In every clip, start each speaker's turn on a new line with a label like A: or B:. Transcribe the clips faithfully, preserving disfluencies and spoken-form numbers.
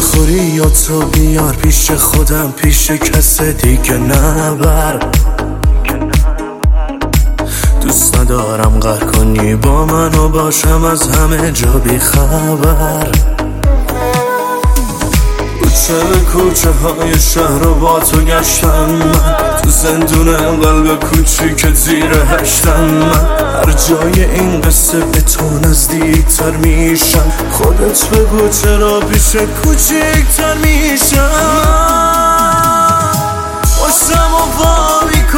A: دلخوری یا تو بیار پیش خودم، پیش کس دیگه نبر. دوست ندارم قهر کنی با من و باشم از همه جا بی خبر. کوچه به کوچه های شهر و با تو گشتم من، تو زندون قلب کوچیک زیر هشتم من. هر جای این قصه به تو نزدیکتر میشم، خودت بگو چرا پیش کوچیکتر میشم. پشتم و وا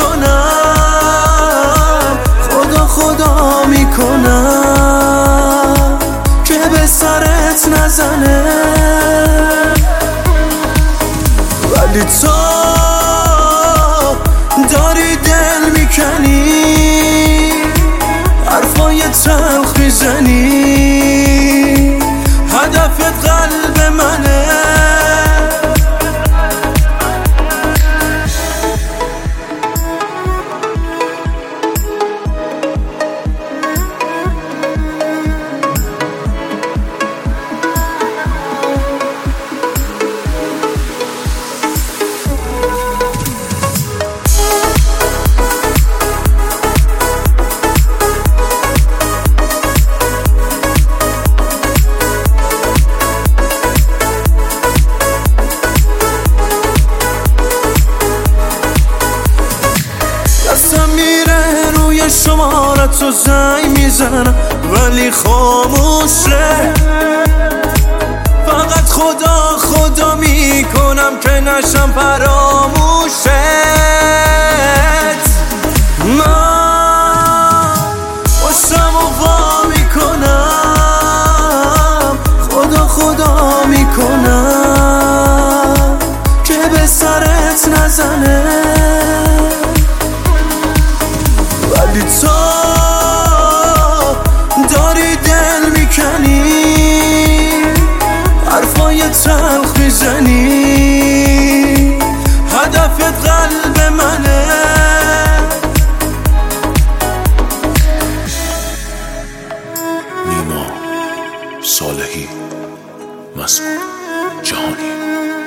A: میکنم، خدا خدا میکنم که به سرت نزنه، ولی تو داری دل میکنی، حرفای تلخ میزنی، هدفت قلب منه. دستم میره روی شمارت و زنگ میزنم ولی خاموشه، فقط خدا خدا میکنم که نشم فراموشت. من پشتم و وا میکنم، خدا خدا میکنم که به سرت نزنه، ولی تو داری دل میکنی، حرفای تلخ میزنی، هدفت قلب منه.
B: نیما صالحی، مسعود جهانی.